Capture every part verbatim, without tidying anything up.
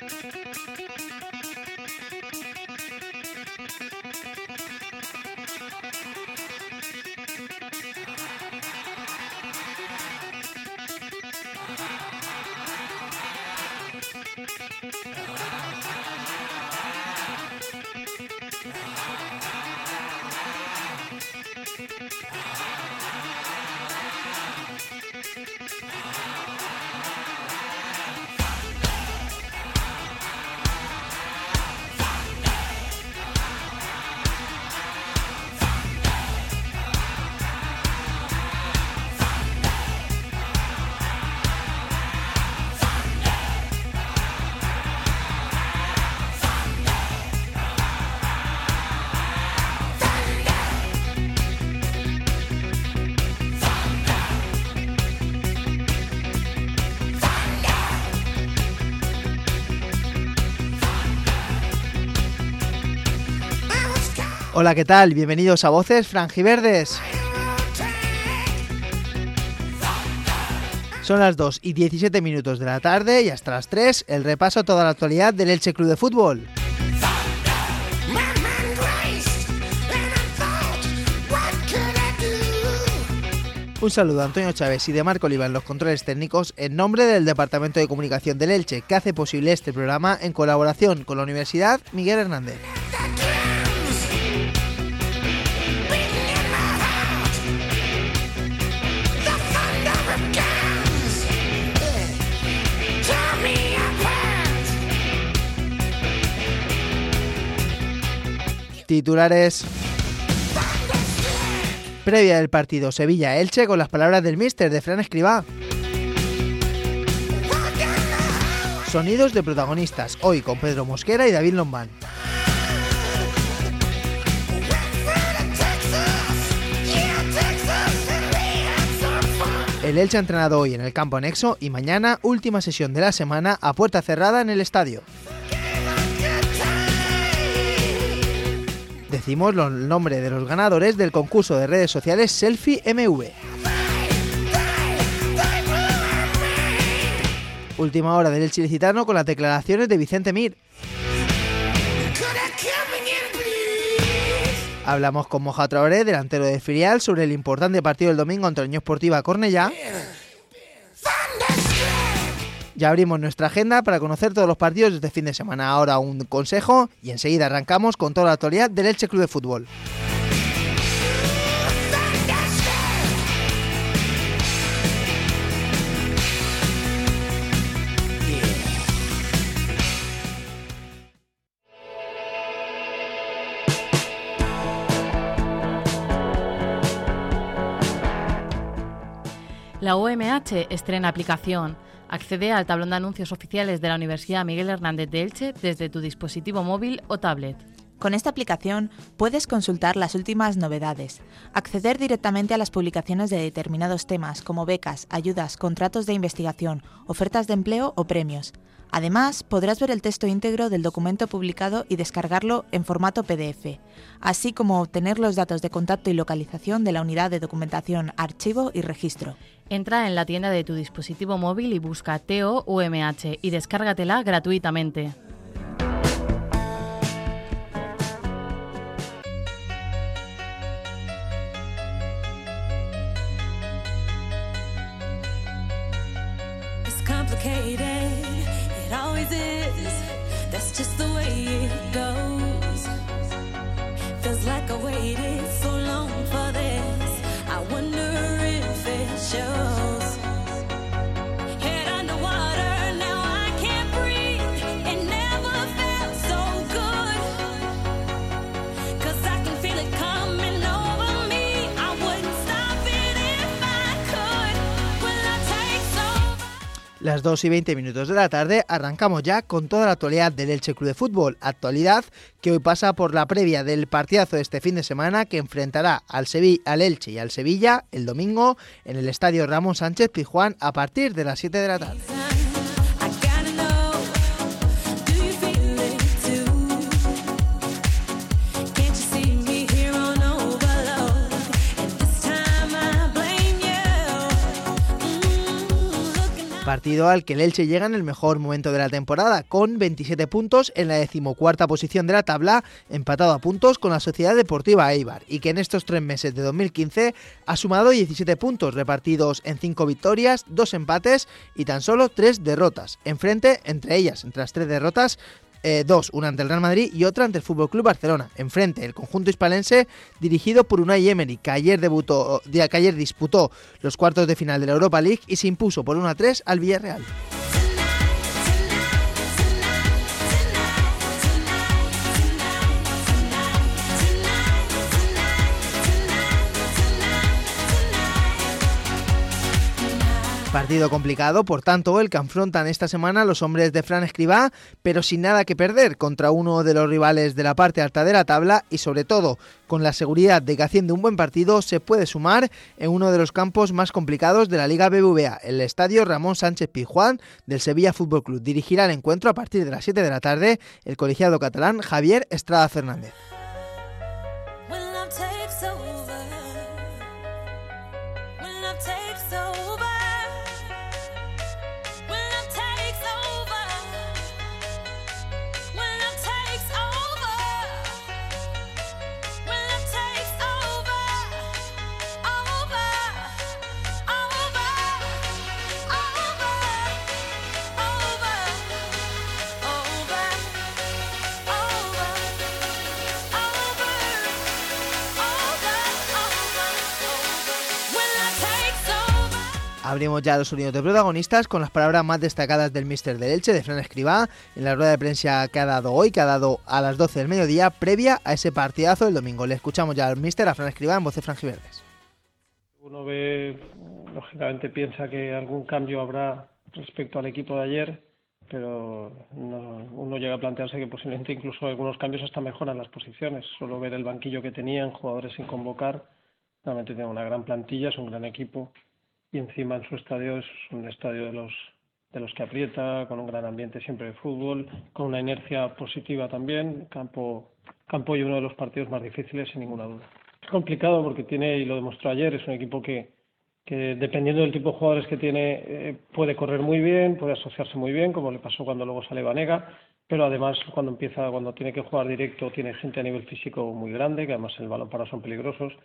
Hola, ¿qué tal? Bienvenidos a Voces Franjiverdes. Son las dos y diecisiete minutos de la tarde y hasta las tres el repaso a toda la actualidad del Elche Club de Fútbol. Un saludo a Antonio Chávez y de Marco Oliva en los controles técnicos en nombre del Departamento de Comunicación del Elche, que hace posible este programa en colaboración con la Universidad Miguel Hernández. Titulares. Previa del partido Sevilla-Elche con las palabras del míster de Fran Escribá. Sonidos de protagonistas, hoy con Pedro Mosquera y David Lombán. El Elche ha entrenado hoy en el campo anexo y mañana última sesión de la semana a puerta cerrada en el estadio. Decimos los nombres de los ganadores del concurso de redes sociales Selfie M V. Última hora del Elche ilicitano con las declaraciones de Vicente Mir. Hablamos con Moja Traoré, delantero de filial, sobre el importante partido del domingo contra Unión Esportiva Cornellá. Ya abrimos nuestra agenda para conocer todos los partidos de este fin de semana. Ahora un consejo y enseguida arrancamos con toda la actualidad del Elche Club de Fútbol. La U M H estrena aplicación. Accede al tablón de anuncios oficiales de la Universidad Miguel Hernández de Elche desde tu dispositivo móvil o tablet. Con esta aplicación puedes consultar las últimas novedades, acceder directamente a las publicaciones de determinados temas como becas, ayudas, contratos de investigación, ofertas de empleo o premios. Además, podrás ver el texto íntegro del documento publicado y descargarlo en formato P D F, así como obtener los datos de contacto y localización de la unidad de documentación, archivo y registro. Entra en la tienda de tu dispositivo móvil y busca T O U M H y descárgatela gratuitamente. Las dos y veinte minutos de la tarde arrancamos ya con toda la actualidad del Elche Club de Fútbol, actualidad que hoy pasa por la previa del partidazo de este fin de semana que enfrentará al, Sevi- al Elche y al Sevilla el domingo en el estadio Ramón Sánchez Pizjuán a partir de las siete de la tarde. Partido al que el Elche llega en el mejor momento de la temporada, con veintisiete puntos en la decimocuarta posición de la tabla, empatado a puntos con la Sociedad Deportiva Eibar, y que en estos tres meses de dos mil quince ha sumado diecisiete puntos repartidos en cinco victorias, dos empates y tan solo tres derrotas. Enfrente, entre ellas, entre las tres derrotas, Eh, dos, una ante el Real Madrid y otra ante el F C Barcelona. Enfrente, el conjunto hispalense dirigido por Unai Emery, que ayer, debutó, que ayer disputó los cuartos de final de la Europa League y se impuso por uno a tres al Villarreal. Partido complicado, por tanto, el que afrontan esta semana los hombres de Fran Escribá, pero sin nada que perder contra uno de los rivales de la parte alta de la tabla y sobre todo con la seguridad de que haciendo un buen partido se puede sumar en uno de los campos más complicados de la Liga B B V A, el estadio Ramón Sánchez Pizjuán del Sevilla Fútbol Club. Dirigirá el encuentro a partir de las siete de la tarde el colegiado catalán Javier Estrada Fernández. Abrimos ya los sonidos de protagonistas con las palabras más destacadas del míster del Elche, de Fran Escribá, en la rueda de prensa que ha dado hoy, que ha dado a las doce del mediodía, previa a ese partidazo del domingo. Le escuchamos ya al míster, a Fran Escribá, en voz de Franjiverdes. Uno ve, lógicamente piensa que algún cambio habrá respecto al equipo de ayer, pero no, uno llega a plantearse que posiblemente incluso algunos cambios hasta mejoran las posiciones. Solo ver el banquillo que tenían, jugadores sin convocar, realmente tienen una gran plantilla, es un gran equipo. Y encima en su estadio es un estadio de los de los que aprieta, con un gran ambiente siempre de fútbol, con una inercia positiva también. Campo, campo y uno de los partidos más difíciles, sin ninguna duda. Es complicado porque tiene, y lo demostró ayer, es un equipo que, que dependiendo del tipo de jugadores que tiene, eh, puede correr muy bien, puede asociarse muy bien, como le pasó cuando luego sale Banega, pero además cuando empieza, cuando tiene que jugar directo, tiene gente a nivel físico muy grande, que además el balón para son peligrosos.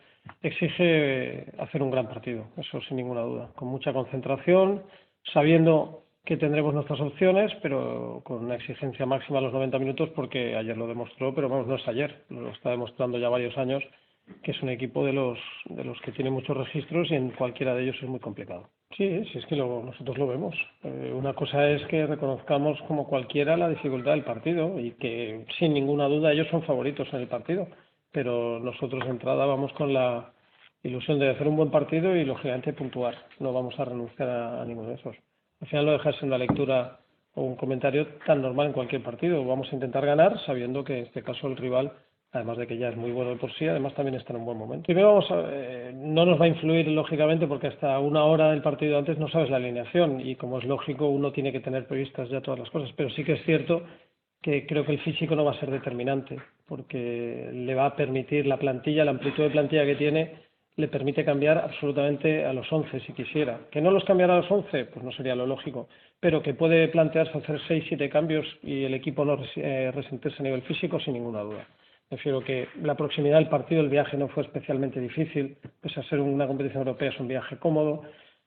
Exige hacer un gran partido, eso sin ninguna duda, con mucha concentración, sabiendo que tendremos nuestras opciones, pero con una exigencia máxima a los noventa minutos, porque ayer lo demostró, pero vamos, no es ayer, lo está demostrando ya varios años, que es un equipo de los de los que tiene muchos registros y en cualquiera de ellos es muy complicado. Sí, sí, es que lo, nosotros lo vemos. Eh, una cosa es que reconozcamos como cualquiera la dificultad del partido y que sin ninguna duda ellos son favoritos en el partido, pero nosotros de entrada vamos con la ilusión de hacer un buen partido y lógicamente puntuar. No vamos a renunciar a, a ninguno de esos. Al final no deja de ser una lectura o un comentario tan normal en cualquier partido. Vamos a intentar ganar sabiendo que en este caso el rival, además de que ya es muy bueno de por sí, además también está en un buen momento. Primero vamos a, eh, no nos va a influir lógicamente porque hasta una hora del partido antes no sabes la alineación y como es lógico uno tiene que tener previstas ya todas las cosas, pero sí que es cierto que creo que el físico no va a ser determinante porque le va a permitir la plantilla, la amplitud de plantilla que tiene, le permite cambiar absolutamente a los once si quisiera. ¿Que no los cambiará a los once? Pues no sería lo lógico, pero que puede plantearse hacer seis siete cambios y el equipo no eh, resentirse a nivel físico sin ninguna duda. Prefiero que la proximidad del partido, el viaje no fue especialmente difícil, pese a ser una competición europea es un viaje cómodo.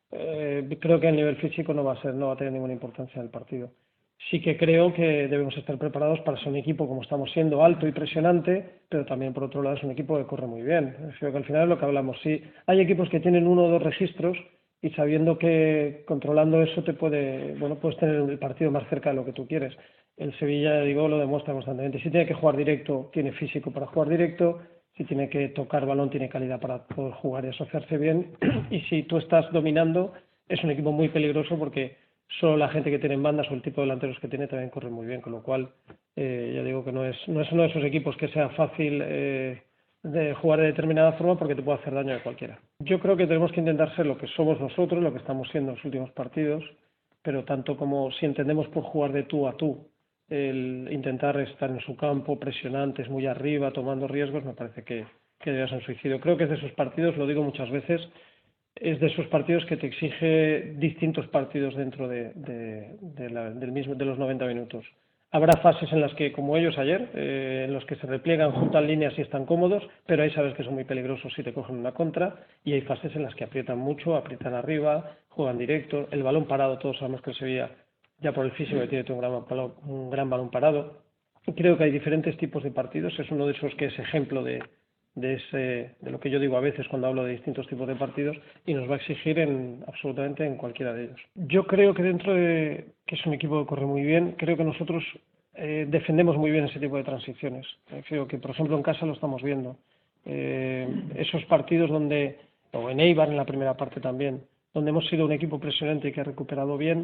Eh, creo que el nivel físico no va a ser, no va a tener ninguna importancia en el partido. Sí que creo que debemos estar preparados para ser un equipo como estamos siendo, alto y presionante, pero también por otro lado es un equipo que corre muy bien. Creo que al final es lo que hablamos. Sí, hay equipos que tienen uno o dos registros y sabiendo que controlando eso te puede, bueno, puedes tener el partido más cerca de lo que tú quieres. El Sevilla, digo, lo demuestra constantemente. Si tiene que jugar directo, tiene físico para jugar directo. Si tiene que tocar balón, tiene calidad para poder jugar y asociarse bien. Y si tú estás dominando, es un equipo muy peligroso porque solo la gente que tiene en bandas o el tipo de delanteros que tiene también corre muy bien, con lo cual eh, ya digo que no es, no es uno de esos equipos que sea fácil eh, de jugar de determinada forma porque te puede hacer daño a cualquiera. Yo creo que tenemos que intentar ser lo que somos nosotros, lo que estamos siendo en los últimos partidos, pero tanto como si entendemos por jugar de tú a tú, el intentar estar en su campo, presionantes, muy arriba, tomando riesgos, me parece que, que debe ser un suicidio. Creo que es de esos partidos, lo digo muchas veces, es de esos partidos que te exige distintos partidos dentro de, de, de, la, del mismo, de los noventa minutos. Habrá fases en las que, como ellos ayer, eh, en los que se repliegan, juntan líneas y están cómodos, pero ahí sabes que son muy peligrosos si te cogen una contra, y hay fases en las que aprietan mucho, aprietan arriba, juegan directo, el balón parado, todos sabemos que el Sevilla, ya por el físico que tiene, tiene un gran, un gran balón parado. Creo que hay diferentes tipos de partidos, es uno de esos que es ejemplo de, de, ese, de lo que yo digo a veces cuando hablo de distintos tipos de partidos, y nos va a exigir en, absolutamente en cualquiera de ellos. Yo creo que dentro de que es un equipo que corre muy bien, creo que nosotros eh, defendemos muy bien ese tipo de transiciones. Eh, creo que, por ejemplo, en casa lo estamos viendo. Eh, esos partidos donde, o en Eibar en la primera parte también, donde hemos sido un equipo presionante y que ha recuperado bien,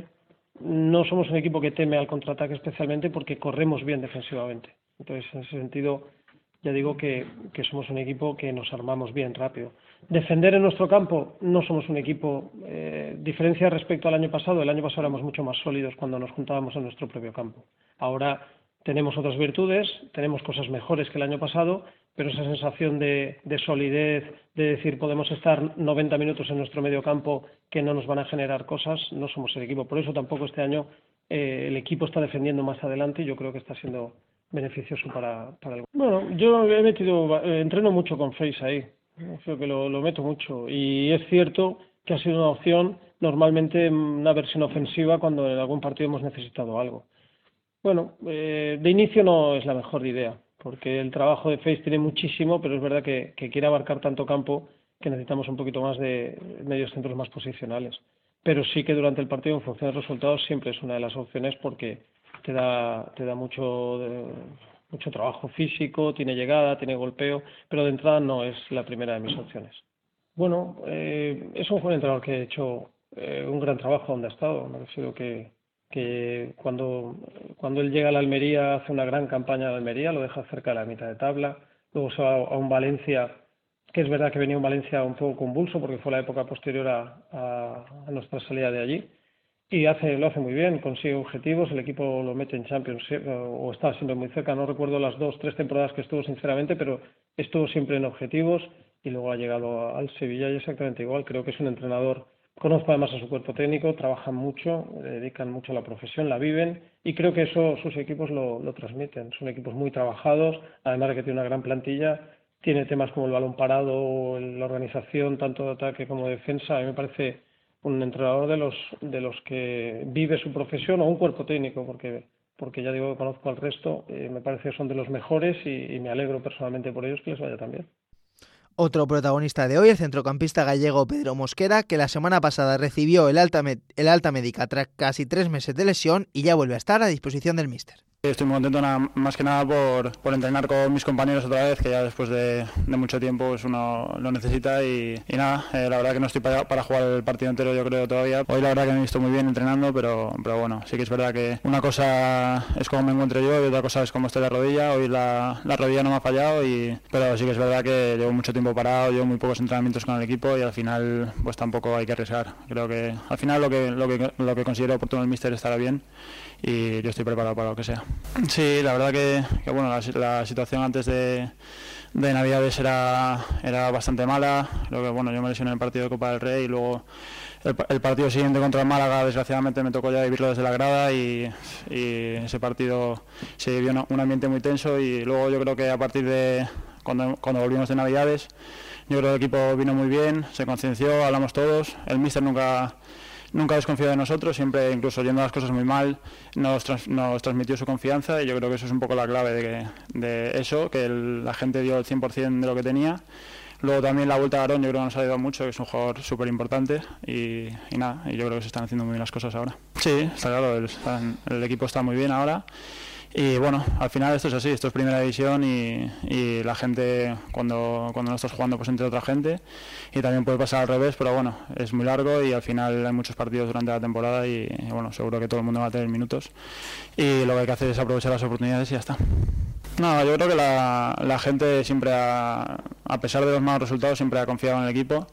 no somos un equipo que teme al contraataque especialmente porque corremos bien defensivamente. Entonces, en ese sentido, ya digo que, que somos un equipo que nos armamos bien rápido. Defender en nuestro campo, no somos un equipo, eh, diferencia respecto al año pasado, el año pasado éramos mucho más sólidos cuando nos juntábamos en nuestro propio campo. Ahora tenemos otras virtudes, tenemos cosas mejores que el año pasado, pero esa sensación de, de solidez, de decir podemos estar noventa minutos en nuestro medio campo que no nos van a generar cosas, no somos el equipo. Por eso tampoco este año eh, el equipo está defendiendo más adelante y yo creo que está siendo beneficioso para, para el... Bueno, yo he metido, eh, entreno mucho con Face ahí, creo que lo, lo meto mucho, y es cierto que ha sido una opción, normalmente una versión ofensiva cuando en algún partido hemos necesitado algo. Bueno, eh, de inicio no es la mejor idea, porque el trabajo de Face tiene muchísimo, pero es verdad que, que quiere abarcar tanto campo que necesitamos un poquito más de medios centros más posicionales. Pero sí que durante el partido, en función de los resultados, siempre es una de las opciones porque te da, te da mucho, de, mucho trabajo físico, tiene llegada, tiene golpeo, pero de entrada no es la primera de mis opciones. Bueno, eh, es un buen entrenador que ha hecho eh, un gran trabajo donde ha estado. Me refiero que, que cuando, cuando él llega a la Almería hace una gran campaña de Almería, lo deja cerca de la mitad de tabla, luego se va a un Valencia, que es verdad que venía un Valencia un poco convulso porque fue la época posterior a, a, a nuestra salida de allí, y hace, lo hace muy bien, consigue objetivos, el equipo lo mete en Champions o está siempre muy cerca, no recuerdo las dos, tres temporadas que estuvo sinceramente, pero estuvo siempre en objetivos y luego ha llegado al Sevilla y exactamente igual. Creo que es un entrenador, conozco además a su cuerpo técnico, trabajan mucho, dedican mucho a la profesión, la viven y creo que eso sus equipos lo, lo transmiten, son equipos muy trabajados, además de que tiene una gran plantilla, tiene temas como el balón parado, la organización tanto de ataque como de defensa, a mí me parece un entrenador de los de los que vive su profesión o un cuerpo técnico, porque porque ya digo que conozco al resto, eh, me parece que son de los mejores y, y me alegro personalmente por ellos que les vaya tan bien. Otro protagonista de hoy, el centrocampista gallego Pedro Mosquera, que la semana pasada recibió el alta, el alta médica tras casi tres meses de lesión y ya vuelve a estar a disposición del míster. Estoy muy contento nada, más que nada por, por entrenar con mis compañeros otra vez, que ya después de, de mucho tiempo pues uno lo necesita y, y nada, eh, la verdad que no estoy para, para jugar el partido entero yo creo todavía. Hoy la verdad que me he visto muy bien entrenando, pero, pero bueno, sí que es verdad que una cosa es cómo me encuentro yo y otra cosa es cómo estoy la rodilla. Hoy la, la rodilla no me ha fallado, y, pero sí que es verdad que llevo mucho tiempo parado, llevo muy pocos entrenamientos con el equipo y al final pues tampoco hay que arriesgar. Creo que al final lo que, lo que, lo que considero oportuno el míster estará bien y yo estoy preparado para lo que sea. Sí, la verdad que, que bueno, la, la situación antes de, de Navidades era, era bastante mala. Creo que bueno, yo me lesioné en el partido de Copa del Rey y luego el, el partido siguiente contra el Málaga desgraciadamente me tocó ya vivirlo desde la grada y, y ese partido se vivió un ambiente muy tenso y luego yo creo que a partir de cuando, cuando volvimos de Navidades yo creo que el equipo vino muy bien, se conciencia, hablamos todos, el míster nunca... Nunca desconfió de nosotros, siempre, incluso yendo las cosas muy mal, nos, trans, nos transmitió su confianza y yo creo que eso es un poco la clave de, que, de eso, que el, la gente dio el cien por ciento de lo que tenía. Luego también la vuelta a Aarón yo creo que nos ha ayudado mucho, que es un jugador súper importante y, y nada, y yo creo que se están haciendo muy bien las cosas ahora. Sí, está claro, el, el equipo está muy bien ahora. Y bueno, al final esto es así, esto es primera división y, y la gente cuando, cuando no estás jugando pues entre otra gente y también puede pasar al revés, pero bueno, es muy largo y al final hay muchos partidos durante la temporada y, y bueno, seguro que todo el mundo va a tener minutos y lo que hay que hacer es aprovechar las oportunidades y ya está. No, yo creo que la, la gente siempre, ha, a pesar de los malos resultados, siempre ha confiado en el equipo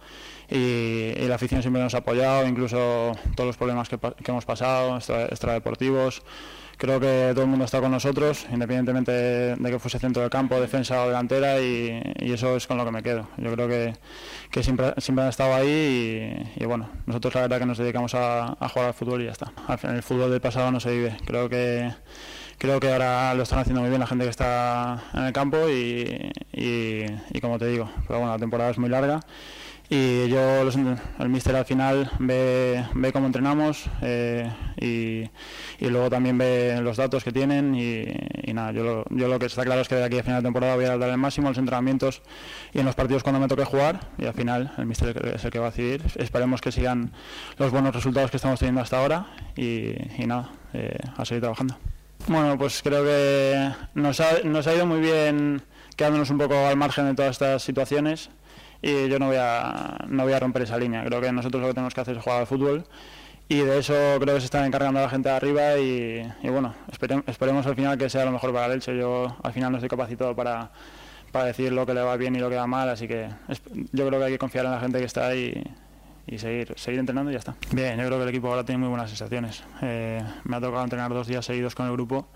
y, y la afición siempre nos ha apoyado, incluso todos los problemas que, que hemos pasado, extra, extradeportivos, creo que todo el mundo está con nosotros, independientemente de, de que fuese centro del campo, defensa o delantera, y, y eso es con lo que me quedo. Yo creo que, que siempre, siempre han estado ahí y, y bueno, nosotros la verdad que nos dedicamos a, a jugar al fútbol y ya está. Al final, el fútbol del pasado no se vive. Creo que Creo que ahora lo están haciendo muy bien la gente que está en el campo y, y, y como te digo, pero bueno, la temporada es muy larga y yo, los, el míster al final ve, ve cómo entrenamos eh, y, y luego también ve los datos que tienen y, y nada, yo lo, yo lo que está claro es que de aquí a final de temporada voy a dar el máximo en los entrenamientos y en los partidos cuando me toque jugar y al final el míster es el que va a decidir. Esperemos que sigan los buenos resultados que estamos teniendo hasta ahora y, y nada, eh, a seguir trabajando. Bueno, pues creo que nos ha, nos ha ido muy bien quedándonos un poco al margen de todas estas situaciones y yo no voy a, no voy a romper esa línea. Creo que nosotros lo que tenemos que hacer es jugar al fútbol y de eso creo que se están encargando la gente de arriba y, y bueno, esperemos, esperemos al final que sea lo mejor para el Elche. Yo al final no estoy capacitado para, para decir lo que le va bien y lo que va mal, así que es, yo creo que hay que confiar en la gente que está ahí y seguir, seguir entrenando y ya está. Bien, yo creo que el equipo ahora tiene muy buenas sensaciones. Eh, me ha tocado entrenar dos días seguidos con el grupo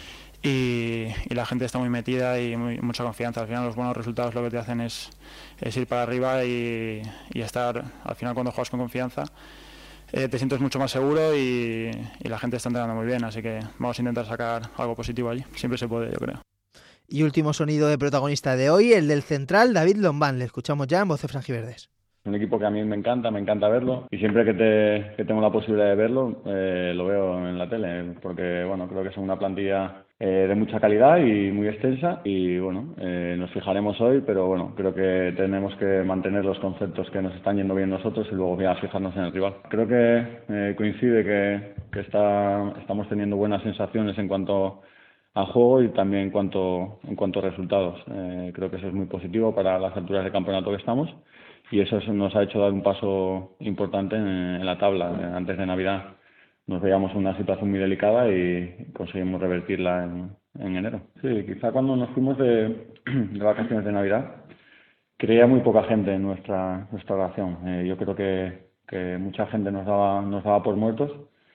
y, y la gente está muy metida y muy, mucha confianza. Al final los buenos resultados lo que te hacen es, es ir para arriba y, y estar, al final cuando juegas con confianza eh, te sientes mucho más seguro y, y la gente está entrenando muy bien, así que vamos a intentar sacar algo positivo allí. Siempre se puede, yo creo. Y último sonido de protagonista de hoy, el del central David Lombán. Le escuchamos ya en Voces Franjiverdes. Un equipo que a mí me encanta, me encanta verlo y siempre que, te, que tengo la posibilidad de verlo eh, lo veo en la tele porque bueno, creo que es una plantilla eh, de mucha calidad y muy extensa y bueno, eh, nos fijaremos hoy, pero bueno, creo que tenemos que mantener los conceptos que nos están yendo bien nosotros y luego ya fijarnos en el rival. Creo que eh, coincide que, que está, estamos teniendo buenas sensaciones en cuanto a juego y también en cuanto, en cuanto a resultados. Eh, creo que eso es muy positivo para las alturas de campeonato que estamos. Y eso nos ha hecho dar un paso importante en, en la tabla. Antes de Navidad nos veíamos en una situación muy delicada y conseguimos revertirla en, en enero. Sí, quizá cuando nos fuimos de, de vacaciones de Navidad creía muy poca gente en nuestra, nuestra oración. Eh, yo creo que, que mucha gente nos daba, nos daba por muertos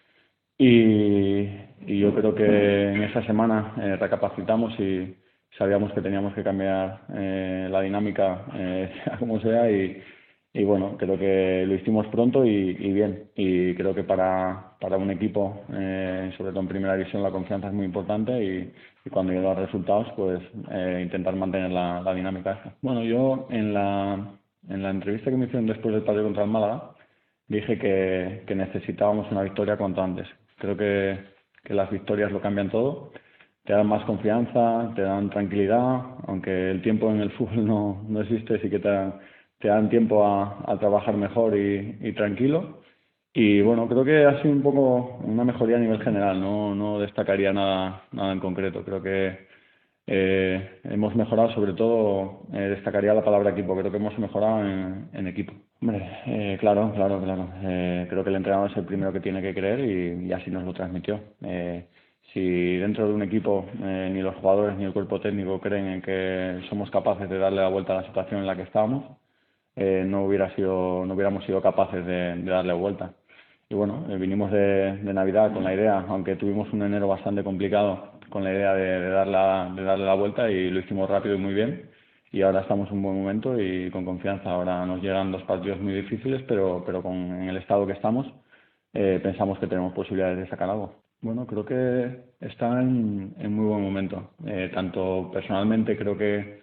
y, y yo creo que en esa semana eh, recapacitamos y sabíamos que teníamos que cambiar eh, la dinámica, eh, sea como sea, y, y bueno, creo que lo hicimos pronto y, y bien. Y creo que para, para un equipo, eh, sobre todo en primera división, la confianza es muy importante y, y cuando llegan los resultados, pues eh, intentar mantener la, la dinámica esta. Bueno, yo en la, en la entrevista que me hicieron después del partido contra el Málaga, dije que, que necesitábamos una victoria cuanto antes. Creo que, que las victorias lo cambian todo. Te dan más confianza, te dan tranquilidad, aunque el tiempo en el fútbol no, no existe, sí que te dan, te dan tiempo a, a trabajar mejor y, y tranquilo. Y bueno, creo que ha sido un poco una mejoría a nivel general, no, no destacaría nada, nada en concreto. Creo que eh, hemos mejorado, sobre todo, eh, destacaría la palabra equipo, creo que hemos mejorado en, en equipo. Hombre, eh, claro, claro, claro. Eh, creo que el entrenador es el primero que tiene que creer y, y así nos lo transmitió. Eh, Si dentro de un equipo eh, ni los jugadores ni el cuerpo técnico creen en que somos capaces de darle la vuelta a la situación en la que estábamos, eh, no hubiera sido, no hubiéramos sido capaces de, de darle vuelta. Y bueno, eh, vinimos de, de Navidad con la idea, aunque tuvimos un enero bastante complicado, con la idea de, de, dar la, de darle la vuelta y lo hicimos rápido y muy bien. Y ahora estamos en un buen momento y con confianza. Ahora nos llegan dos partidos muy difíciles, pero, pero con, en el estado que estamos eh, pensamos que tenemos posibilidades de sacar algo. Bueno, creo que está en, en muy buen momento. Eh, tanto personalmente creo que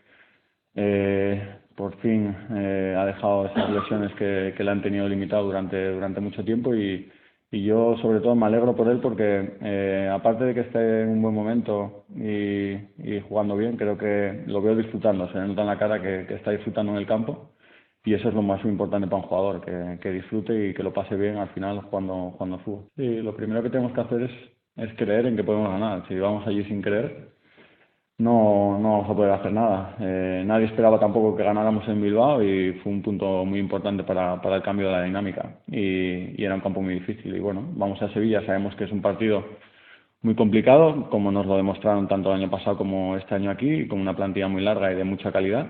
eh, por fin eh, ha dejado esas lesiones que, que le han tenido limitado durante, durante mucho tiempo y, y yo sobre todo me alegro por él porque eh, aparte de que esté en un buen momento y, y jugando bien, creo que lo veo disfrutando. Se le nota en la cara que, que está disfrutando en el campo. Y eso es lo más importante para un jugador, que, que disfrute y que lo pase bien al final cuando, cuando fútbol. Sí, lo primero que tenemos que hacer es, es creer en que podemos ganar. Si vamos allí sin creer, no, no vamos a poder hacer nada. Eh, nadie esperaba tampoco que ganáramos en Bilbao y fue un punto muy importante para, para el cambio de la dinámica. Y, y era un campo muy difícil. Y bueno, vamos a Sevilla, sabemos que es un partido muy complicado, como nos lo demostraron tanto el año pasado como este año aquí, con una plantilla muy larga y de mucha calidad.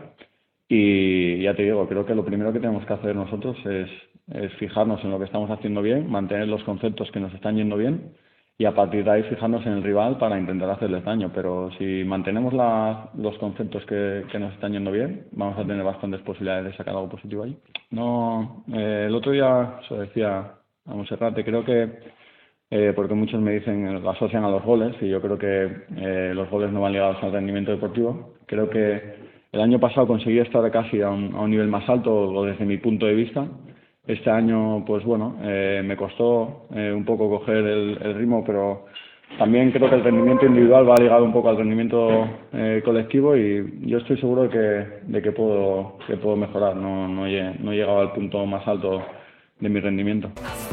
Y ya te digo, creo que lo primero que tenemos que hacer nosotros es, es fijarnos en lo que estamos haciendo bien, mantener los conceptos que nos están yendo bien y a partir de ahí fijarnos en el rival para intentar hacerles daño. Pero si mantenemos la, los conceptos que, que nos están yendo bien, vamos a tener bastantes posibilidades de sacar algo positivo ahí. No, eh, el otro día se decía a Monserrate, creo que, eh, porque muchos me dicen, lo asocian a los goles, y yo creo que eh, los goles no van ligados al rendimiento deportivo. Creo que el año pasado conseguí estar casi a un, a un nivel más alto, o desde mi punto de vista. Este año, pues bueno, eh, me costó eh, un poco coger el, el ritmo, pero también creo que el rendimiento individual va ligado un poco al rendimiento eh, colectivo, y yo estoy seguro de que, de que puedo que puedo mejorar. No, no, he, no he llegado al punto más alto de mi rendimiento.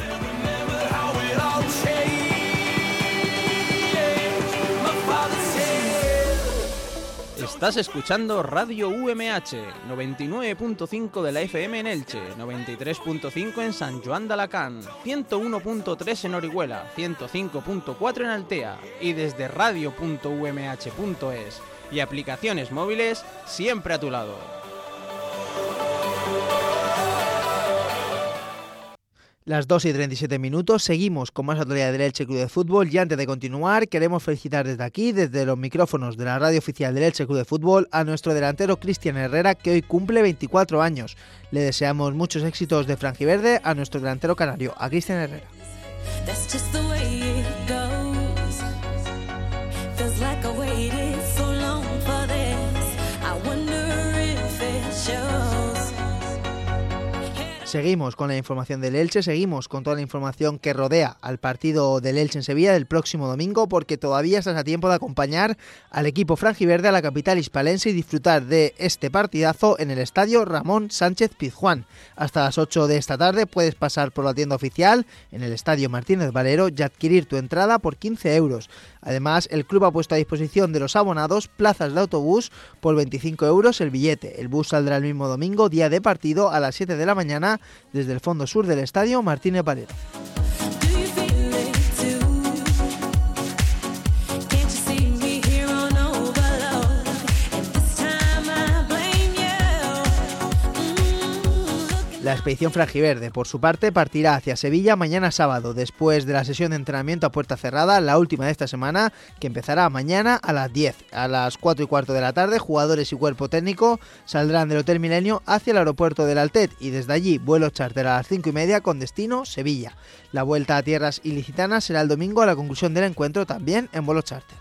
Estás escuchando Radio U M H, noventa y nueve punto cinco de la F M en Elche, noventa y tres punto cinco en San Joan de Alacant, ciento uno punto tres en Orihuela, ciento cinco punto cuatro en Altea, y desde radio punto u m h punto es y aplicaciones móviles, siempre a tu lado. Las dos y treinta y siete minutos, seguimos con más actualidad del Elche Club de Fútbol, y antes de continuar queremos felicitar desde aquí, desde los micrófonos de la radio oficial del Elche Club de Fútbol, a nuestro delantero Cristian Herrera, que hoy cumple veinticuatro años. Le deseamos muchos éxitos de franjiverde a nuestro delantero canario, a Cristian Herrera. Seguimos con la información del Elche, seguimos con toda la información que rodea al partido del Elche en Sevilla del próximo domingo, porque todavía estás a tiempo de acompañar al equipo franjiverde a la capital hispalense y disfrutar de este partidazo en el estadio Ramón Sánchez Pizjuán. Hasta las ocho de esta tarde puedes pasar por la tienda oficial en el estadio Martínez Valero y adquirir tu entrada por quince euros. Además, el club ha puesto a disposición de los abonados plazas de autobús por veinticinco euros el billete. El bus saldrá el mismo domingo, día de partido, a las siete de la mañana, desde el fondo sur del estadio Martínez Valero. La expedición franjiverde, por su parte, partirá hacia Sevilla mañana sábado, después de la sesión de entrenamiento a puerta cerrada, la última de esta semana, que empezará mañana a las diez. A las cuatro y cuarto de la tarde, jugadores y cuerpo técnico saldrán del Hotel Milenio hacia el aeropuerto del Altet, y desde allí vuelo charter a las cinco y media con destino Sevilla. La vuelta a tierras ilicitanas será el domingo a la conclusión del encuentro, también en vuelo charter.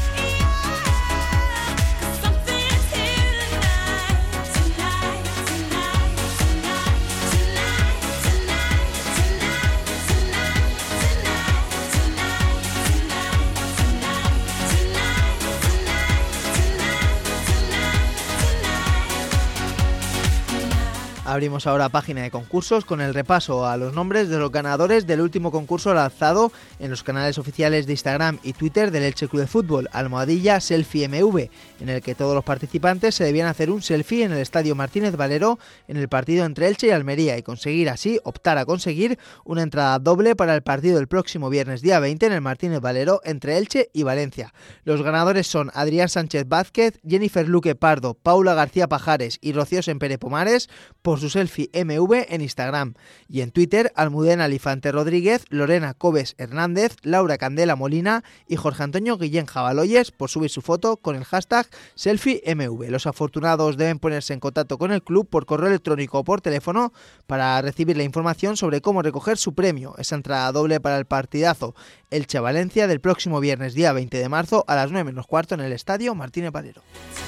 Abrimos ahora página de concursos con el repaso a los nombres de los ganadores del último concurso lanzado en los canales oficiales de Instagram y Twitter del Elche Club de Fútbol, almohadilla Selfie M V, en el que todos los participantes se debían hacer un selfie en el estadio Martínez Valero en el partido entre Elche y Almería, y conseguir así, optar a conseguir una entrada doble para el partido del próximo viernes día veinte en el Martínez Valero entre Elche y Valencia. Los ganadores son Adrián Sánchez Vázquez, Jennifer Luque Pardo, Paula García Pajares y Rocío Sempere Pomares por su selfie M V en Instagram, y en Twitter Almudena Alifante Rodríguez, Lorena Cobes Hernández, Laura Candela Molina y Jorge Antonio Guillén Jabaloyes por subir su foto con el hashtag selfie M V. Los afortunados deben ponerse en contacto con el club por correo electrónico o por teléfono para recibir la información sobre cómo recoger su premio, esa entrada doble para el partidazo Elche-Valencia del próximo viernes día veinte de marzo a las nueve menos cuarto en el estadio Martínez Valero.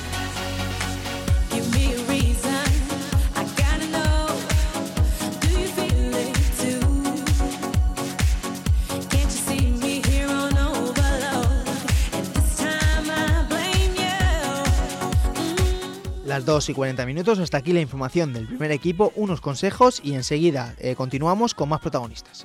Las dos y cuarenta minutos, hasta aquí la información del primer equipo, unos consejos y enseguida eh, continuamos con más protagonistas.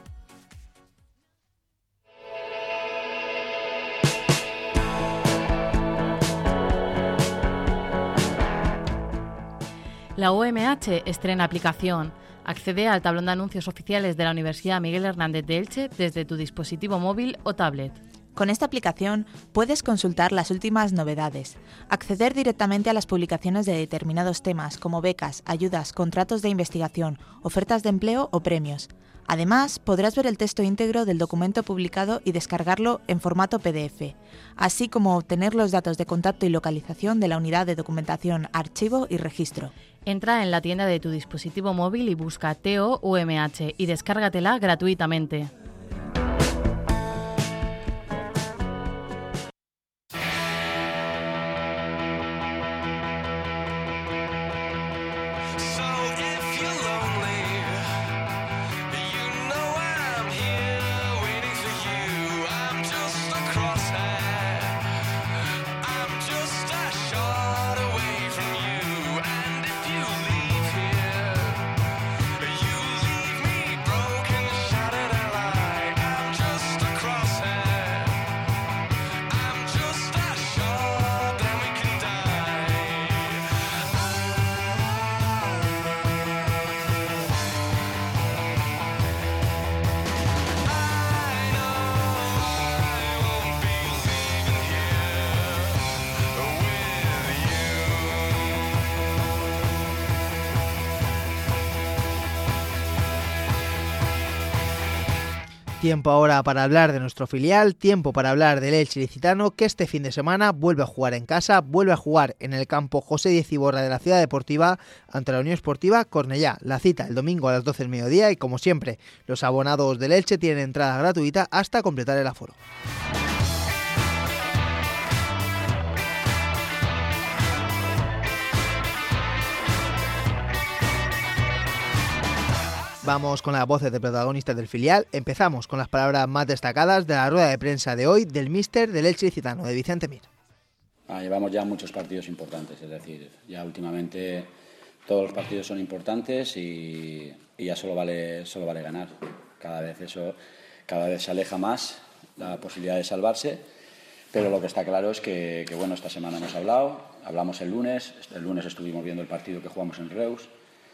La U M H estrena aplicación. Accede al tablón de anuncios oficiales de la Universidad Miguel Hernández de Elche desde tu dispositivo móvil o tablet. Con esta aplicación puedes consultar las últimas novedades, acceder directamente a las publicaciones de determinados temas como becas, ayudas, contratos de investigación, ofertas de empleo o premios. Además, podrás ver el texto íntegro del documento publicado y descargarlo en formato P D F, así como obtener los datos de contacto y localización de la unidad de documentación, archivo y registro. Entra en la tienda de tu dispositivo móvil y busca T O U M H y descárgatela gratuitamente. Tiempo ahora para hablar de nuestro filial, tiempo para hablar del Elche ilicitano, que este fin de semana vuelve a jugar en casa, vuelve a jugar en el campo José Díez Iborra de la Ciudad Deportiva ante la Unión Esportiva Cornellá. La cita el domingo a las doce del mediodía y, como siempre, los abonados del Elche tienen entrada gratuita hasta completar el aforo. Vamos con las voces de protagonistas del filial. Empezamos con las palabras más destacadas de la rueda de prensa de hoy del míster del Elche ilicitano, de Vicente Mir. Ah, llevamos ya muchos partidos importantes, es decir, ya últimamente todos los partidos son importantes y, y ya solo vale, solo vale ganar. Cada vez eso, cada vez se aleja más la posibilidad de salvarse, pero lo que está claro es que, que bueno, esta semana hemos hablado, hablamos el lunes, el lunes estuvimos viendo el partido que jugamos en Reus,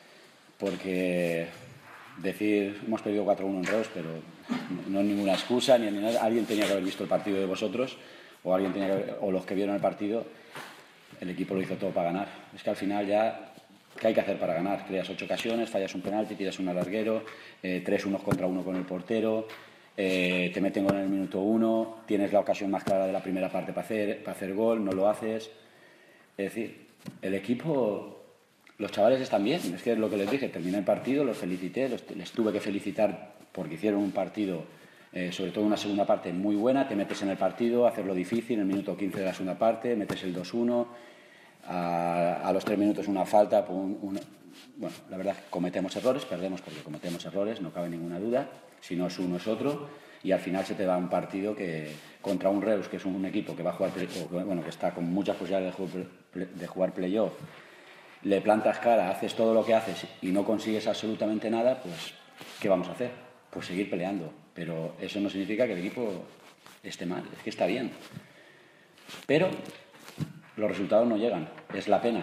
porque decir, hemos perdido cuatro uno en Reus, pero no es ninguna excusa, ni nada. Alguien tenía que haber visto el partido de vosotros, o alguien tenía que haber, o los que vieron el partido, el equipo lo hizo todo para ganar. Es que al final ya, ¿qué hay que hacer para ganar? Creas ocho ocasiones, fallas un penalti, tiras un alarguero, eh, tres unos contra uno con el portero, eh, te meten gol en el minuto uno, tienes la ocasión más clara de la primera parte para hacer, para hacer gol, no lo haces. Es decir, el equipo... Los chavales están bien, es que es lo que les dije, terminé el partido, los felicité, los, les tuve que felicitar porque hicieron un partido, eh, sobre todo una segunda parte muy buena, te metes en el partido, hacerlo difícil, en el minuto quince de la segunda parte, metes el dos uno, a, a los tres minutos una falta, un, un, bueno, la verdad cometemos errores, perdemos porque cometemos errores, no cabe ninguna duda, si no es uno es otro, y al final se te da un partido que contra un Reus, que es un equipo que va a jugar, bueno, que está con muchas posibilidades de jugar, de jugar playoff, le plantas cara, haces todo lo que haces y no consigues absolutamente nada, pues ¿qué vamos a hacer? Pues seguir peleando. Pero eso no significa que el equipo esté mal, es que está bien. Pero los resultados no llegan, es la pena.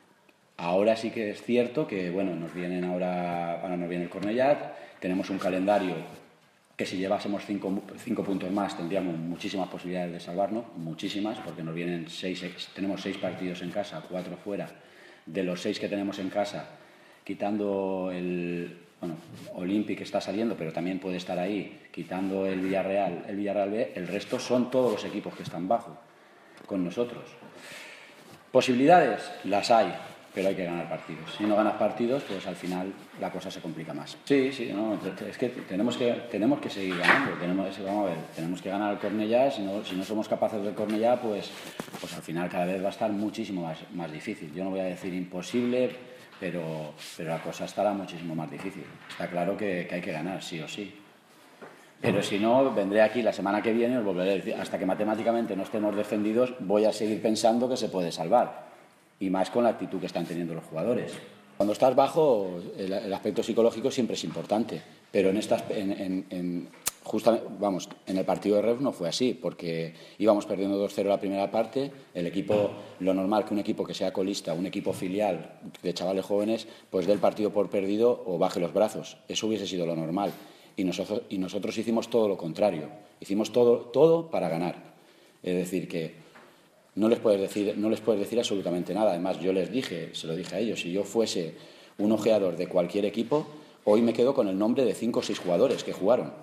Ahora sí que es cierto que, bueno, nos vienen ahora, ahora nos viene el Cornellá, tenemos un calendario que si llevásemos cinco, cinco puntos más tendríamos muchísimas posibilidades de salvarnos, muchísimas, porque nos vienen seis, tenemos seis partidos en casa, cuatro fuera. De los seis que tenemos en casa, quitando el bueno, Olympic está saliendo, pero también puede estar ahí, quitando el Villarreal, el Villarreal B, el resto son todos los equipos que están bajo con nosotros. Posibilidades, las hay, pero hay que ganar partidos. Si no ganas partidos, pues al final la cosa se complica más. Sí, sí, no, es que tenemos que, tenemos que seguir ganando. Tenemos, vamos a ver, tenemos que ganar al Cornellá. Si no, si no somos capaces del Cornellá, pues, pues al final cada vez va a estar muchísimo más, más difícil. Yo no voy a decir imposible, pero, pero la cosa estará muchísimo más difícil. Está claro que, que hay que ganar, sí o sí. Pero si no, vendré aquí la semana que viene y os volveré a decir, hasta que matemáticamente no estemos defendidos, voy a seguir pensando que se puede salvar. Y más con la actitud que están teniendo los jugadores. Cuando estás bajo, el, el aspecto psicológico siempre es importante, pero en estas, en, en, en, justamente, vamos, en el partido de Reus no fue así, porque íbamos perdiendo dos cero la primera parte, el equipo, lo normal que un equipo que sea colista, un equipo filial de chavales jóvenes, pues dé el partido por perdido o baje los brazos, eso hubiese sido lo normal, y nosotros, y nosotros hicimos todo lo contrario, hicimos todo, todo para ganar, es decir que No les puedes decir, no les puedes decir absolutamente nada. Además, yo les dije, se lo dije a ellos, si yo fuese un ojeador de cualquier equipo, Hoy me quedo con el nombre de cinco o seis jugadores que jugaron.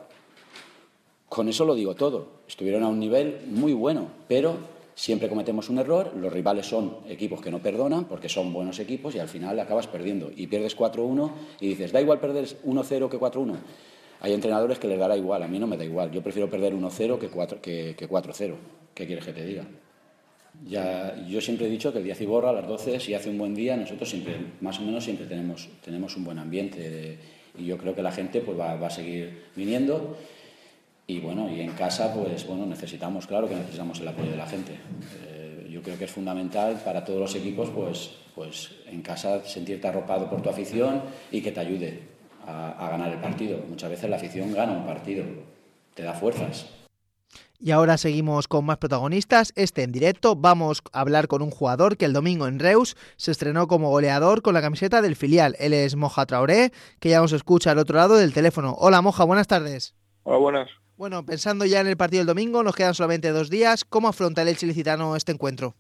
Con eso lo digo todo. Estuvieron a un nivel muy bueno, pero siempre cometemos un error. Los rivales son equipos que no perdonan porque son buenos equipos y al final acabas perdiendo. Y pierdes cuatro uno y dices, da igual perder uno cero que cuatro uno. Hay entrenadores que les dará igual, a mí no me da igual. Yo prefiero perder uno cero que cuatro cero. ¿Qué quieres que te diga? Ya, yo siempre he dicho que el Díaz Iborra a las doce, si hace un buen día, nosotros siempre, más o menos siempre tenemos, tenemos un buen ambiente de, y yo creo que la gente pues va, va a seguir viniendo y bueno, y en casa pues bueno, necesitamos, claro que necesitamos el apoyo de la gente. Eh, yo creo que es fundamental para todos los equipos pues, pues en casa sentirte arropado por tu afición y que te ayude a, a ganar el partido. Muchas veces la afición gana un partido, te da fuerzas. Y ahora seguimos con más protagonistas. Este en directo vamos a hablar con un jugador que el domingo en Reus se estrenó como goleador con la camiseta del filial. Él es Moja Traoré, que ya nos escucha al otro lado del teléfono. Hola Moja, buenas tardes. Hola, buenas. Bueno, pensando ya en el partido del domingo, nos quedan solamente dos días. ¿Cómo afronta el Elche ilicitano este encuentro?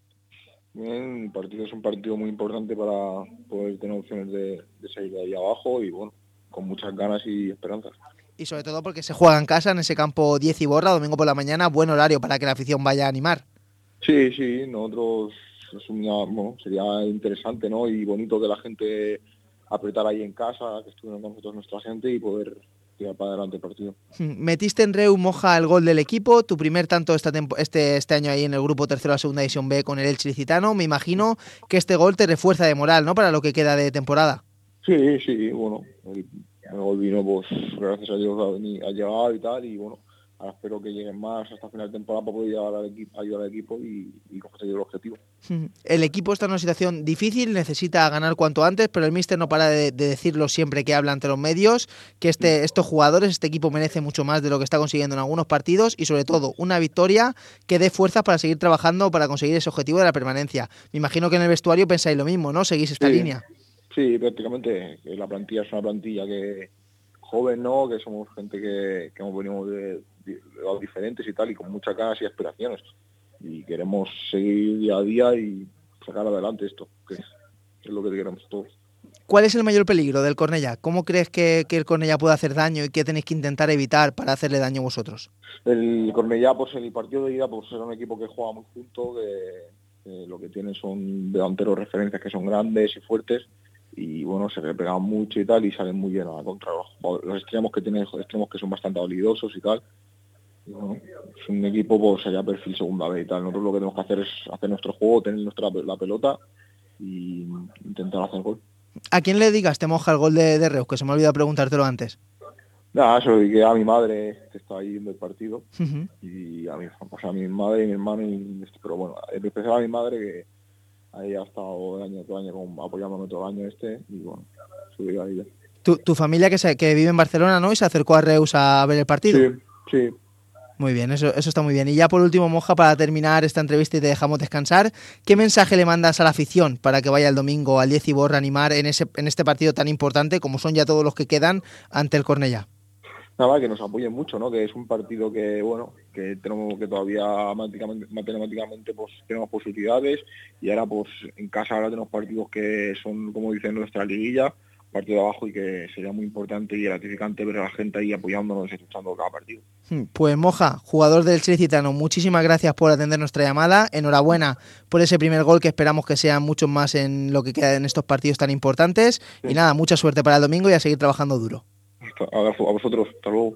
Bien, el partido es un partido muy importante para poder tener opciones de, de salir de ahí abajo y bueno, con muchas ganas y esperanzas. Y sobre todo porque se juega en casa, en ese campo Díaz Iborra, domingo por la mañana, buen horario para que la afición vaya a animar. Sí, sí, nosotros es una, bueno, sería interesante, ¿no? Y bonito que la gente apretara ahí en casa, que estuviera con nosotros nuestra gente y poder tirar para adelante el partido. Metiste en Reus, Moja, el gol del equipo, tu primer tanto esta tempo- este, este año ahí en el grupo tercero de la segunda división B con el Elche ilicitano. Me imagino que este gol te refuerza de moral, ¿no? Para lo que queda de temporada. Sí, sí, bueno, el, el gol vino, pues gracias a Dios ha, ha llegado y tal, y bueno, ahora espero que lleguen más hasta final de temporada para poder llegar al equipo, ayudar al equipo y, y conseguir el objetivo. El equipo está en una situación difícil, necesita ganar cuanto antes, pero el míster no para de, de decirlo siempre que habla ante los medios, que este, estos jugadores, este equipo merece mucho más de lo que está consiguiendo en algunos partidos y sobre todo una victoria que dé fuerzas para seguir trabajando para conseguir ese objetivo de la permanencia. Me imagino que en el vestuario pensáis lo mismo, ¿no? Seguís esta sí. línea. Sí, prácticamente. La plantilla es una plantilla que joven, ¿no? Que somos gente que, que hemos venido de, de lados diferentes y tal, y con muchas ganas y aspiraciones. Y queremos seguir día a día y sacar adelante esto, que es, es lo que queremos todos. ¿Cuál es el mayor peligro del Cornellá? ¿Cómo crees que, que el Cornellá puede hacer daño y qué tenéis que intentar evitar para hacerle daño a vosotros? El Cornellá, pues el partido de ida, pues era un equipo que juega muy junto, que, que lo que tiene son delanteros referencias que son grandes y fuertes, y bueno, se repegan mucho y tal y salen muy bien a la contra los, los extremos que tienen, los extremos que son bastante habilidosos y tal. Y bueno, es un equipo pues allá perfil segunda vez y tal. Nosotros lo que tenemos que hacer es hacer nuestro juego, tener nuestra la pelota y intentar hacer gol. ¿A quién le dedicaste, Moja, el gol de, de Reus? Que se me ha olvidado preguntártelo antes. Nada, se lo dediqué a mi madre que está ahí viendo el partido. Uh-huh. Y a mi, o sea, a mi madre y mi hermano y, pero bueno, en especial a mi madre que ahí ha estado el año, todo el año con, apoyándome todo el año este y bueno, subí a ella. Tu, tu familia que, se, que vive en Barcelona, ¿no? Y se acercó a Reus a ver el partido. Sí, sí. Muy bien, eso, eso está muy bien. Y ya por último, Moja, para terminar esta entrevista y te dejamos descansar, ¿qué mensaje le mandas a la afición para que vaya el domingo al Díaz Iborra a animar en, ese, en este partido tan importante como son ya todos los que quedan ante el Cornellá? Nada, que nos apoyen mucho, ¿no? Que es un partido que, bueno, que tenemos que todavía matemáticamente, matemáticamente pues tenemos posibilidades y ahora pues en casa ahora tenemos partidos que son, como dicen, nuestra liguilla, partido de abajo y que sería muy importante y gratificante ver a la gente ahí apoyándonos y escuchando cada partido. Pues Moja, jugador del Elche ilicitano, muchísimas gracias por atender nuestra llamada, enhorabuena por ese primer gol que esperamos que sean muchos más en lo que queda en estos partidos tan importantes sí. Y nada, mucha suerte para el domingo y a seguir trabajando duro. A vosotros, hasta luego.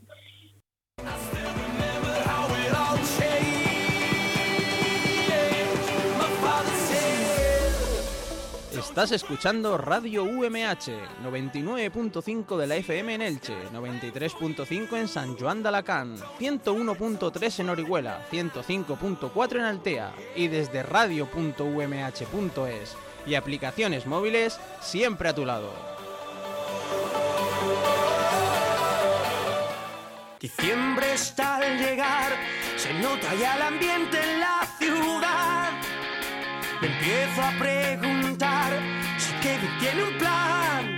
Estás escuchando Radio U M H, noventa y nueve punto cinco de la F M en Elche, noventa y tres punto cinco en San Joan de Alacant, ciento uno punto tres en Orihuela, ciento cinco punto cuatro en Altea y desde radio punto u m h punto es y aplicaciones móviles siempre a tu lado. Diciembre está al llegar, se nota ya el ambiente en la ciudad. Me empiezo a preguntar si Kevin tiene un plan.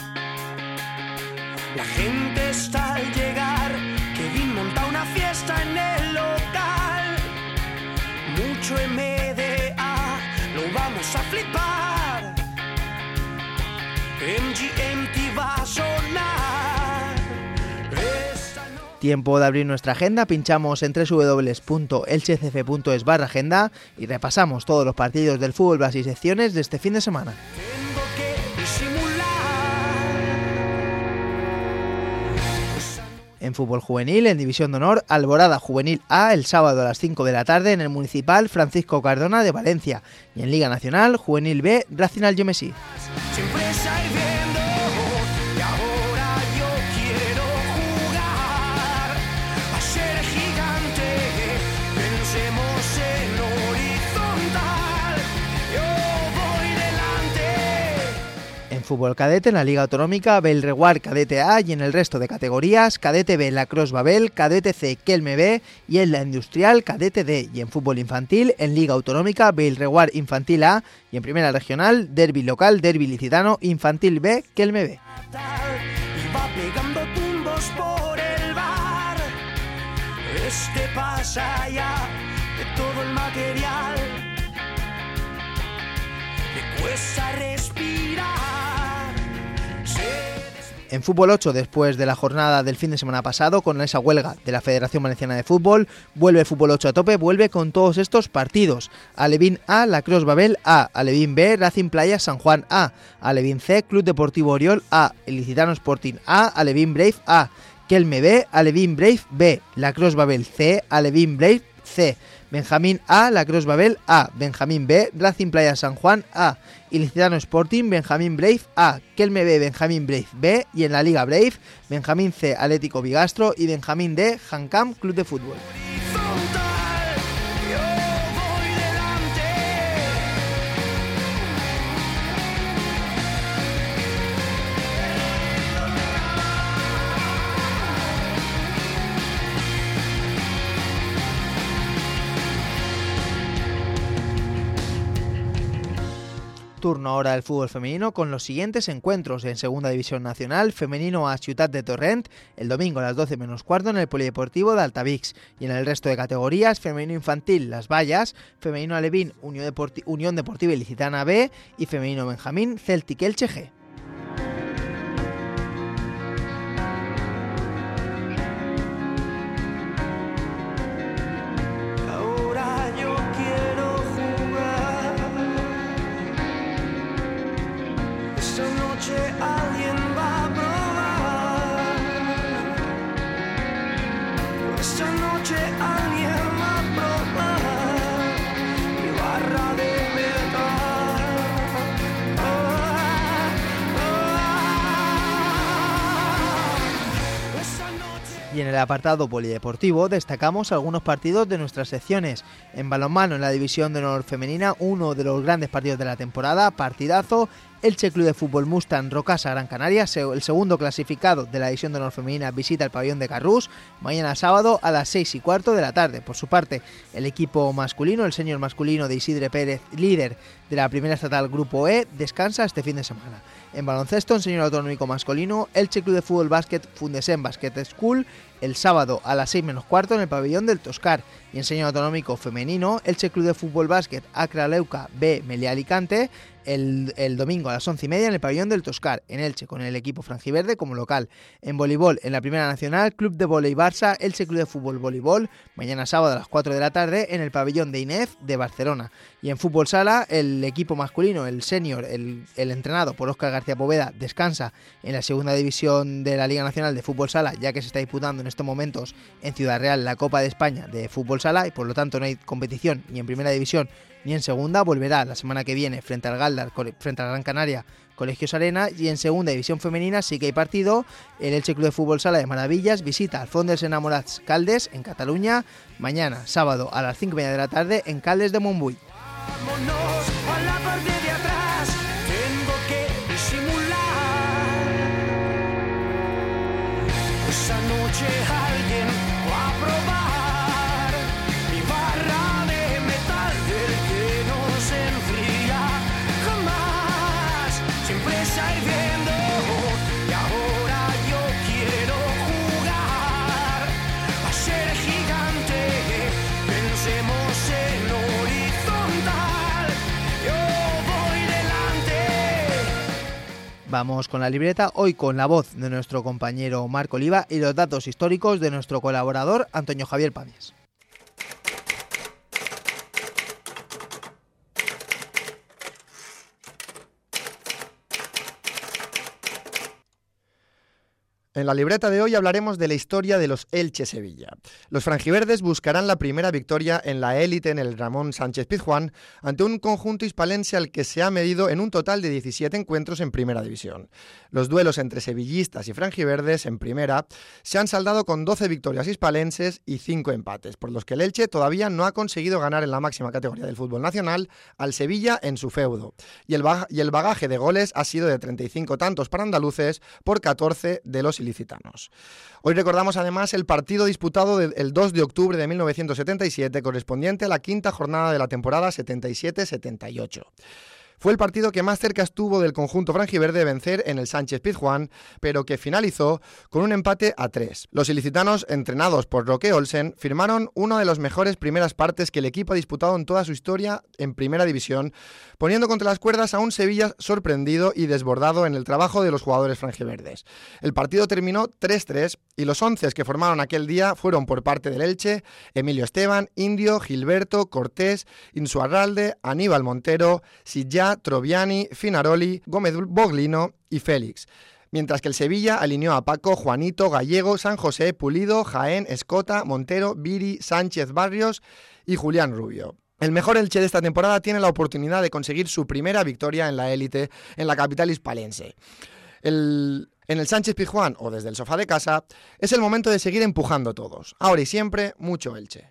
La gente está al llegar, Kevin monta una fiesta en el local. Mucho M D A, lo vamos a flipar. M G M T va a sonar. Tiempo de abrir nuestra agenda, pinchamos en doble u doble u doble u punto elche c f punto es barra agenda y repasamos todos los partidos del fútbol base y secciones de este fin de semana. En fútbol juvenil, en División de Honor, Alborada Juvenil A el sábado a las cinco de la tarde en el Municipal Francisco Cardona de Valencia. Y en Liga Nacional, Juvenil B, Racing Algemesí. Fútbol cadete en la Liga Autonómica, Belreguard Cadete A y en el resto de categorías, Cadete B Lacrosse Babel, Cadete C Kelme B y en la Industrial Cadete D. Y en fútbol infantil, en Liga Autonómica, Belreguard Infantil A y en Primera Regional, Derby Local, Derby Licitano, Infantil B, Kelme B. Este pasa ya de todo el material, le cuesta respirar. En fútbol ocho, después de la jornada del fin de semana pasado, con esa huelga de la Federación Valenciana de Fútbol, vuelve el fútbol ocho a tope, vuelve con todos estos partidos. Alevín A, Lacrosse Babel A, Alevín B, Racing Playa San Juan A, Alevín C, Club Deportivo Oriol A, Ilicitano Sporting A, Alevín Brave A, Kelme B, Alevín Brave B, Lacrosse Babel C, Alevín Brave C, Benjamín A, Lacrosse Babel A, Benjamín B, Racing Playa San Juan A, Ilicitano Sporting, Benjamín Brave A, Kelme B, Benjamín Brave B y en la Liga Brave, Benjamín C, Atlético Bigastro y Benjamín D, Hancam Club de Fútbol. Turno ahora del fútbol femenino con los siguientes encuentros. En Segunda División Nacional, femenino a Ciutat de Torrent, el domingo a las doce menos cuarto en el Polideportivo de Altavix. Y en el resto de categorías, femenino infantil Las Vallas, femenino alevín Unión, Deporti- Unión Deportiva Ilicitana B y femenino Benjamín Celtic Elche G. Y en el apartado polideportivo destacamos algunos partidos de nuestras secciones. En balonmano, en la División de Honor Femenina, uno de los grandes partidos de la temporada, partidazo, Elche Club de Fútbol Mustang Rocasa Gran Canaria, el segundo clasificado de la División de Honor Femenina, visita el pabellón de Carrús, mañana sábado a las seis y cuarto de la tarde. Por su parte, el equipo masculino, el senior masculino de Isidre Pérez, líder de la primera estatal Grupo E, descansa este fin de semana. En baloncesto, en senior autonómico masculino, Elche Club de Fútbol Básquet Fundesen Basket School, el sábado a las seis menos cuarto en el pabellón del Toscar. Y en senior autonómico femenino, Elche Club de Fútbol Básquet Acra Leuca B Meliá Alicante, el, el domingo a las once y media en el pabellón del Toscar, en Elche, con el equipo franjiverde como local. En voleibol, en la Primera Nacional, Club de Voley Barça, Elche Club de Fútbol Voleibol, mañana sábado a las cuatro de la tarde en el pabellón de INEF de Barcelona. Y en fútbol sala, el equipo masculino, el senior, el, el entrenado por Óscar García Poveda, descansa en la segunda división de la Liga Nacional de Fútbol Sala, ya que se está disputando en estos momentos en Ciudad Real la Copa de España de Fútbol Sala y por lo tanto no hay competición ni en Primera División ni en Segunda. Volverá la semana que viene frente al Galdar, frente a la Gran Canaria, Colegios Arena. Y en Segunda División Femenina sí que hay partido. El Elche Club de Fútbol Sala de Maravillas visita al Fonders Enamorats Caldes en Cataluña mañana sábado a las cinco y media de la tarde en Caldes de Montbui. Vámonos a la parte de atrás, tengo que disimular. Esa noche alguien va a probar mi barra de metal del que no se enfría jamás. Siempre está hirviendo y ahora yo quiero jugar a ser gigante. Pensemos en horizontal. Yo voy Vamos con la libreta, hoy con la voz de nuestro compañero Marco Oliva y los datos históricos de nuestro colaborador Antonio Javier Pamias. En la libreta de hoy hablaremos de la historia de los Elche-Sevilla. Los franjiverdes buscarán la primera victoria en la élite en el Ramón Sánchez Pizjuán ante un conjunto hispalense al que se ha medido en un total de diecisiete encuentros en Primera División. Los duelos entre sevillistas y franjiverdes en Primera se han saldado con doce victorias hispalenses y cinco empates, por los que el Elche todavía no ha conseguido ganar en la máxima categoría del fútbol nacional al Sevilla en su feudo. Y el, bag- y el bagaje de goles ha sido de treinta y cinco tantos para andaluces por catorce de los ilicitanos. Hoy recordamos además el partido disputado de, el dos de octubre de mil novecientos setenta y siete, correspondiente a la quinta jornada de la temporada setenta y siete setenta y ocho. Fue el partido que más cerca estuvo del conjunto franjiverde de vencer en el Sánchez Pizjuán, pero que finalizó con un empate a tres. Los ilicitanos, entrenados por Roque Olsen, firmaron una de las mejores primeras partes que el equipo ha disputado en toda su historia en Primera División, poniendo contra las cuerdas a un Sevilla sorprendido y desbordado en el trabajo de los jugadores franjiverdes. El partido terminó tres tres y los once que formaron aquel día fueron por parte del Elche: Emilio Esteban, Indio, Gilberto, Cortés, Insuarralde, Aníbal Montero, Silla, Troviani, Finaroli, Gómez Boglino y Félix. Mientras que el Sevilla alineó a Paco, Juanito, Gallego, San José, Pulido, Jaén, Escota, Montero, Viri, Sánchez Barrios y Julián Rubio. El mejor Elche de esta temporada tiene la oportunidad de conseguir su primera victoria en la élite en la capital hispalense. El... En el Sánchez Pizjuán o desde el sofá de casa es el momento de seguir empujando todos. Ahora y siempre, mucho Elche.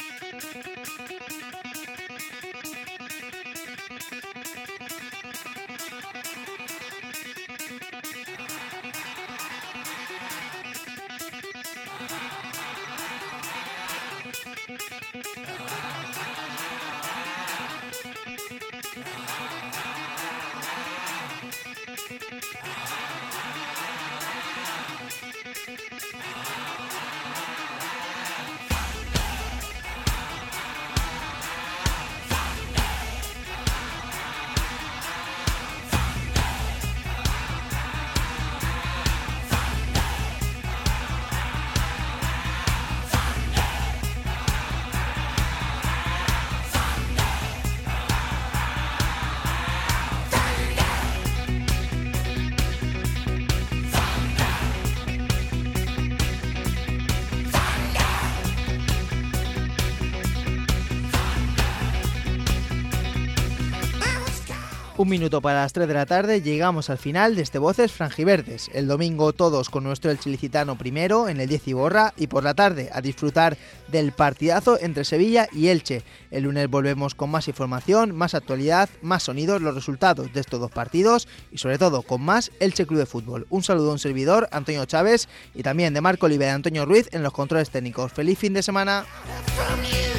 Un minuto para las tres de la tarde, llegamos al final de este Voces Franjiverdes. El domingo todos con nuestro Elche ilicitano primero en el diez Iborra y por la tarde a disfrutar del partidazo entre Sevilla y Elche. El lunes volvemos con más información, más actualidad, más sonidos, los resultados de estos dos partidos y sobre todo con más Elche Club de Fútbol. Un saludo a un servidor, Antonio Chávez, y también de Marco Oliva y Antonio Ruiz en los controles técnicos. ¡Feliz fin de semana!